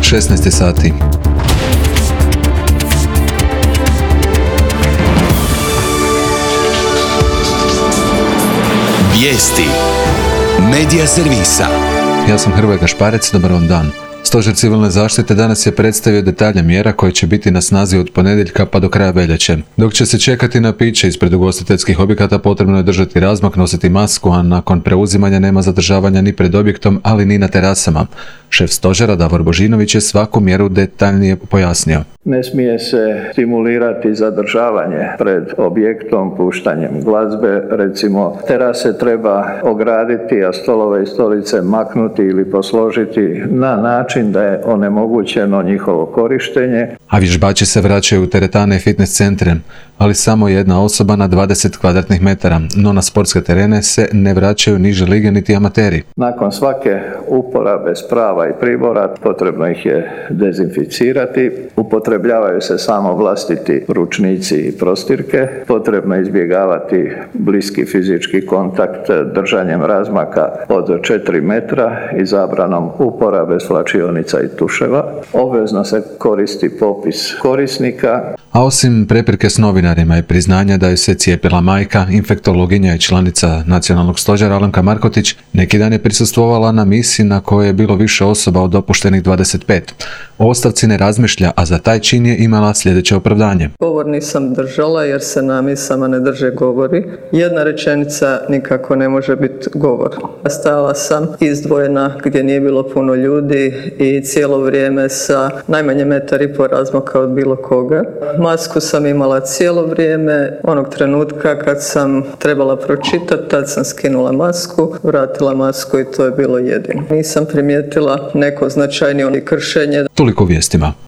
16 sati. Vijesti Medija servisa. Ja sam Hrvoje Gašparec, dobar vam dan. Stožer civilne zaštite danas je predstavio detalje mjera koje će biti na snazi od ponedjeljka pa do kraja veljače. Dok će se čekati na piće ispred ugostiteljskih objekata, potrebno je držati razmak, nositi masku, a nakon preuzimanja nema zadržavanja ni pred objektom, ali ni na terasama. Šef stožera Davor Božinović je svaku mjeru detaljnije pojasnio. Ne smije se stimulirati zadržavanje pred objektom puštanjem glazbe. Recimo, terase treba ograditi, a stolove i stolice maknuti ili posložiti na način da je onemogućeno njihovo korištenje. A vježbači se vraćaju u teretane i fitness centre, ali samo jedna osoba na 20 kvadratnih metara, no na sportske terene se ne vraćaju niže lige niti amateri. Nakon svake uporabe sprava i pribora potrebno ih je dezinficirati. Upotrebljavaju se samo vlastiti ručnici i prostirke. Potrebno je izbjegavati bliski fizički kontakt držanjem razmaka od 4 metra i zabranom uporabe svlačionica i tuševa. Obvezno se koristi popis korisnika. A osim prepirke s novinarima i priznanja da je se cijepila majka, infektologinja i članica Nacionalnog stožera Alemka Markotić neki dan je prisustvovala na misiji na kojoj je bilo više osoba od dopuštenih 25. O ostavci ne razmišlja, a za taj čin je imala sljedeće opravdanje. Govor nisam držala jer se na misama ne drže govori. Jedna rečenica nikako ne može biti govor. Stajala sam izdvojena gdje nije bilo puno ljudi i cijelo vrijeme sa najmanje 1,5 metra razmaka od bilo koga. Masku sam imala cijelo vrijeme. Onog trenutka kad sam trebala pročitati, tad sam skinula masku, vratila masku i to je bilo jedino. Nisam primijetila neko značajnije kršenje. Toliko vijestima.